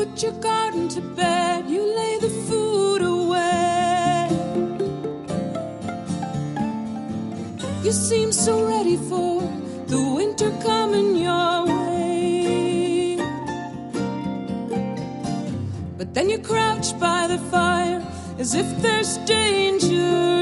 put your garden to bed, you lay the food away. You seem so ready for the winter coming your way. But then you crouch by the fire as if there's danger